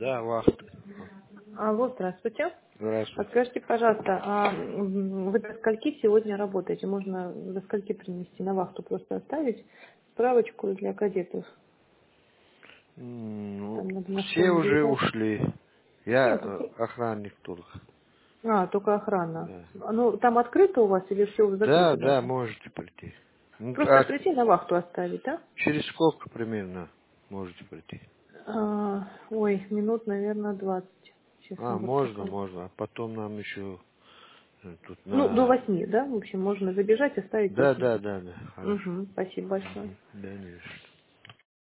Да, вахта. Алло, здравствуйте. Здравствуйте. Подскажите, пожалуйста, вы до скольки сегодня работаете? Можно до скольки принести на вахту, просто оставить справочку для кадетов? Ну, Там надо на все школу уже заезжать. ушли. Я Нет, охранник только. только охрана. Да. Ну, там открыто у вас или все Да, закрыто да, даже? можете прийти. Ну, Просто прийти на вахту оставить, да? через сколько примерно можете прийти? Ой, минут, наверное, 20. Честно, вот Можно, пока. можно. А потом нам еще тут Ну, до на... 8, да? В общем, можно забежать, оставить Да, 8. да, да, да. Хорошо. Угу, спасибо большое. Мгм. Да, не за что.